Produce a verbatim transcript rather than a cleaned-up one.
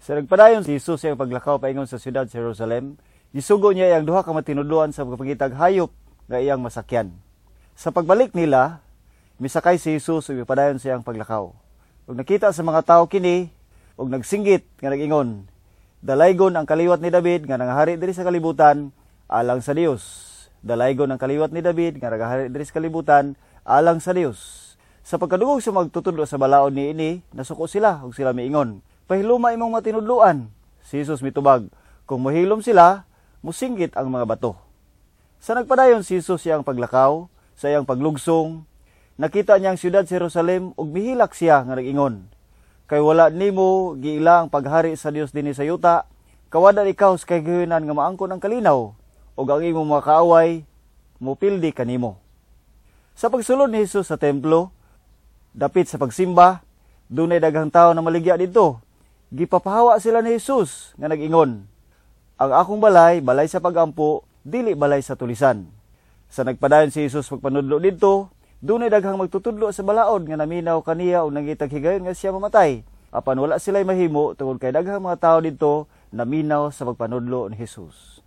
Sa nagpadayon si Jesus ang paglakaw paingon sa siyudad sa Jerusalem, gisugo niya ang duha ka matinudluan sa pagpangitag hayop nga iyang masakyan. Sa pagbalik nila, misakay si Jesus ug padayon siyang paglakaw. Ug nakita sa mga tawo kini ug nagsinggit nga nag-ingon, dalaygon ang kaliwat ni David nga nangahari diri sa kalibutan alang sa Dios. Dalaygon ang kaliwat ni David nga nangahari diri sa kalibutan alang sa Dios. Sa pagkadungog sa magtutudlo sa balaod ni ini, nasuko sila ug sila miingon, pahiluma imong matinudluan. Si Jesus mitubag, kung mohilom sila, musinggit ang mga bato. Sa nagpadayon si Jesus siyang paglakaw, sa iyang paglugsong, nakita niya ang siyudad sa Jerusalem ug mihilak siya nga nag-ingon, kay wala nimo giila ang paghari sa Dios dinhi sa yuta, kawada ikaw sa kagayonan nga maangkon ang kalinaw, ug ang imong mga kaaway mupildi kanimo. Sa pagsulod ni Jesus sa templo, dapit sa pagsimba, dunay daghang tawo na maligya didto. Gipapahawa sila ni Jesus nga nag-ingon, ang akong balay, balay sa pagampo, dili balay sa tulisan. Sa nagpadayon si Jesus pagpanudlo didto, dunay daghang magtutudlo sa balaod nga naminaw kaniya ug nangitag higayon nga siya mamatay. Apan wala sila'y mahimo tungod kay daghang mga tawo didto naminaw sa pagpanudlo ni Jesus.